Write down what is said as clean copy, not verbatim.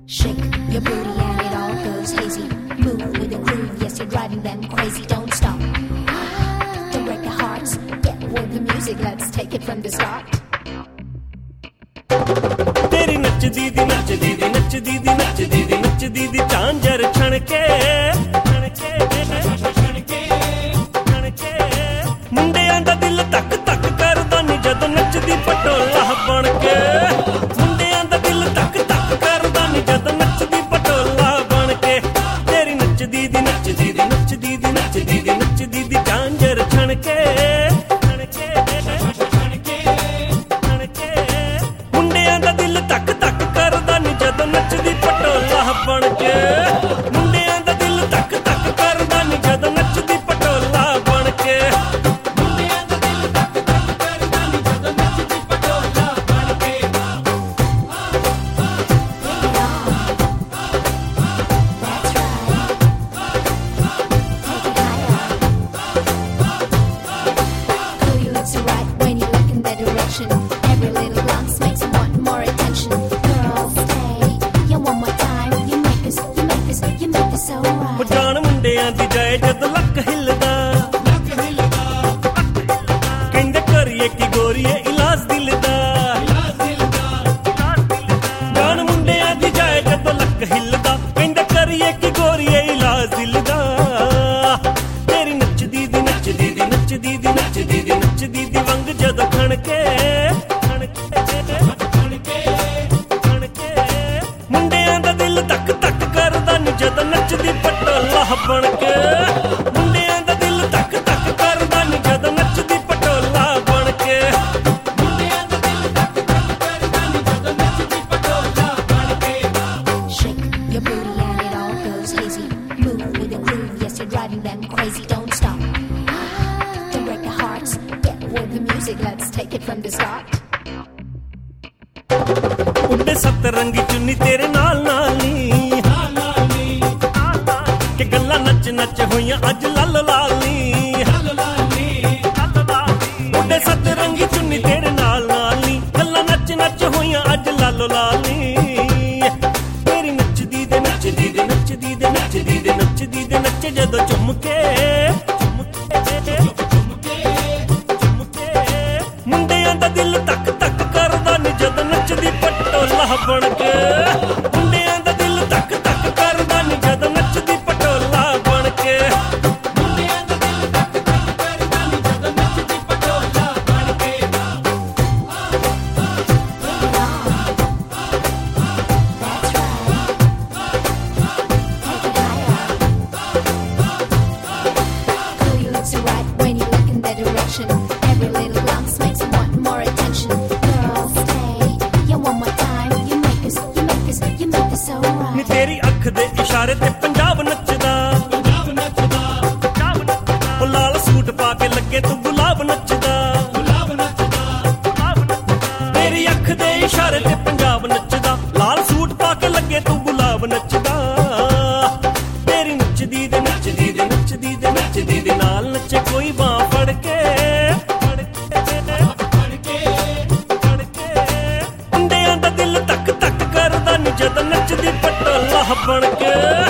Shake your booty and it all goes hazy. Move with the groove, yes, you're driving them crazy. Don't stop, don't break their hearts. Get with the music, let's take it from the start. तेरी नचदी दी नचदी दी नचदी दी नचदी दी नचदी दी झांझर छणके मुंडियां दा दिल तक तक करदा नी जदों नचदी पटोला बन के मुंडियां दा दिल तक तक करदा नी जदों नचदी पटोला बन के तेरी नचदी दी नचदी दी नचदी दी नचदी दी नचदी दी झांझर छणके मुंडियां दा दिल तक तक करदा नी जदों नचदी पटोला बन के मुंडियां दा दिल तक तक करदा नी जदों नचदी पटोला बन के Every little glance makes you want more attention. Girls, stay. Yeah, one more time. You make us so right. जान मुंडियां दी जाए जद लक हिलदा कहंदे करिए की गोरीए इलाज दिल दा जान मुंडियां दी जाए जद लक हिलदा कहंदे करिए की गोरीए इलाज दिल दा तेरी नचदी दी नचदी दी नचदी दी नचदी दी नचदी दी वंग जद खणके मुंडियां दा दिल तक तक करदा नी जद नचदी पटोला बन के मुंडियां दा दिल तक तक करदा नी जद नचदी पटोला बन के Shake your booty and it all goes hazy. Move with the groove, yes, you're driving them crazy. Don't stop, don't break their hearts. Get with the music, let's take it from the start. उड़े सतरंगी चुन्नी तेरे नाल नाल नी के गल्ला नच नच होइयां अज लाल लाल नी उड़े सतरंगी चुन्नी तेरे नाल नाल नी गल्ला नच नच होइयां अज लाल लाल नी तेरी नचदी दे नचदी दे नचदी दे नचदी दे नचदी दे नचे जदों चुमके मुंडियां दा दिल तक तक करदा नी जदों नचदी पटोला बन के मुंडियां दा दिल तक तक करदा नी जदों नचदी पटोला बन के Every little glance makes you want more attention. Girls, stay. Yeah, one more time. You make us so right. नी तेरी अख दे इशारे ते पंजाब नचदा ओ लाल सूट पा के लगे तू गुलाब नचदा तेरी अख दे इशारे ते पंजाब नचदा लाल सूट पा के लगे तू गुलाब नचदा तेरी नचदी दे नचदी दे नचदी दे नचदी दे नाल नचे कोई बां फड़ के मुंडियां दा दिल तक तक करदा नी जद नचदी पटोला बन के